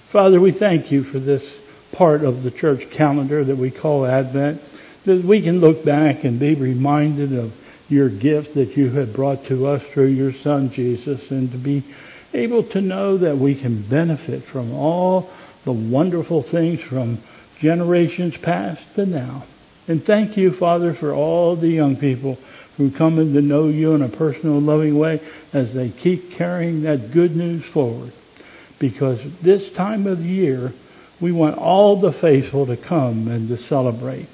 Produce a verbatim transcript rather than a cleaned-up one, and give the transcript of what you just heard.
Father, we thank you for this part of the church calendar that we call Advent, that we can look back and be reminded of your gift that you have brought to us through your Son, Jesus, and to be able to know that we can benefit from all the wonderful things from generations past to now. And thank you, Father, for all the young people who come in to know you in a personal, loving way as they keep carrying that good news forward. Because this time of year, we want all the faithful to come and to celebrate.